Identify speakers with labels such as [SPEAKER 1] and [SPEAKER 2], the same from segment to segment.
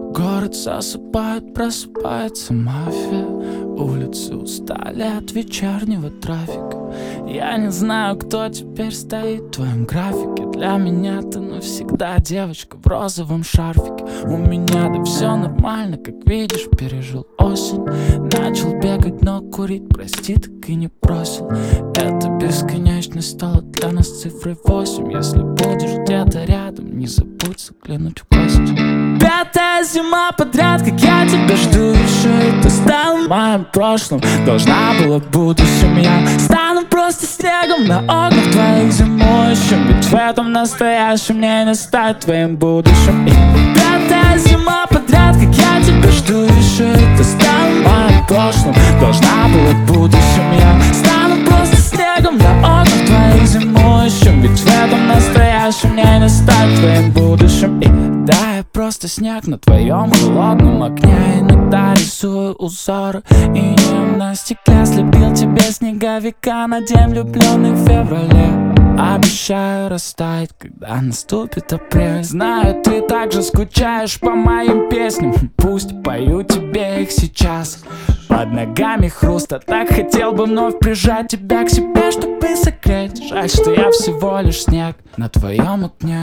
[SPEAKER 1] Город засыпает, просыпается мафия. Улицы устали от вечернего трафика. Я не знаю, кто теперь стоит в твоем графике. Для меня ты навсегда девочка в розовом шарфике. У меня да все нормально, как видишь, пережил осень. Начал бегать, но курить, прости, так и не бросил. Эта бесконечность стала для нас цифрой 8. Если будешь где-то рядом, не забудь заглянуть в гости. Пятая зима подряд, как я тебя жду еще. И ты стал моим прошлым, должна была в будущем. Я стану просто снегом на окнах твоих зимующим. Ведь в этом настоящем мне не стать твоим будущим. И пятая зима подряд, как я тебя жду еще. И ты стал моим прошлым, должна была в будущем. Я стану просто снегом на окнах твоих зимующим. Ведь в этом настоящем мне не стать твоим будущим. И да, я просто снег на твоем холодном окне. Иногда рисую узоры и не на стекле. Слепил тебе снеговика на день влюбленных в феврале. Обещаю растаять, когда наступит апрель. Знаю, ты также скучаешь по моим песням. Пусть пою тебе их сейчас. Под ногами хруст, а так хотел бы вновь прижать тебя к себе, чтобы согреть. Жаль, что я всего лишь снег на твоем окне.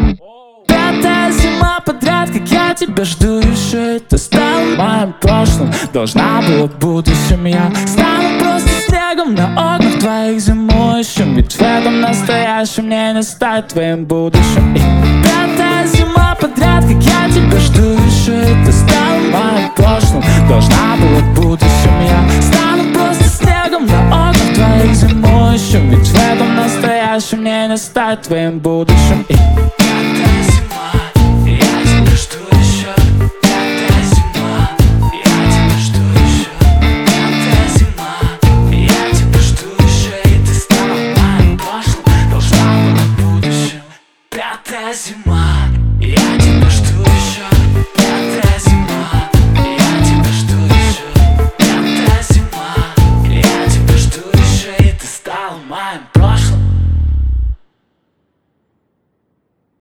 [SPEAKER 1] Пятая зима подряд, как я тебя жду еще. И ты стал моим прошлым, должна была в будущем. Я стану просто снегом на окнах твоих зимующим. Ведь в этом настоящем мне не стать твоим будущим. И пятая зима подряд, как я тебя жду еще. И ты стал моим прошлым, должна была в будущем. Я стану просто снегом на окнах твоих зимующим. Ведь в этом настоящем мне не стать твоим будущим. И пятая зима, я тебя жду еще. Пятая зима, я тебя жду еще. Пятая зима, я тебя жду еще. И ты стала моим прошлым, должна была в будущем. Пятая зима, я тебя жду еще. Пятая зима.